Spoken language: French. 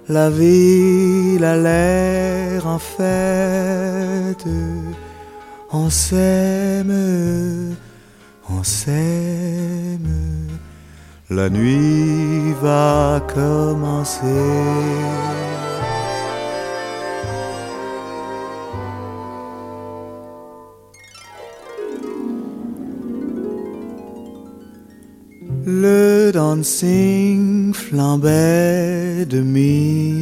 la ville a l'air en fête. On s'aime, on s'aime, la nuit va commencer. Le dancing flambait de minuit.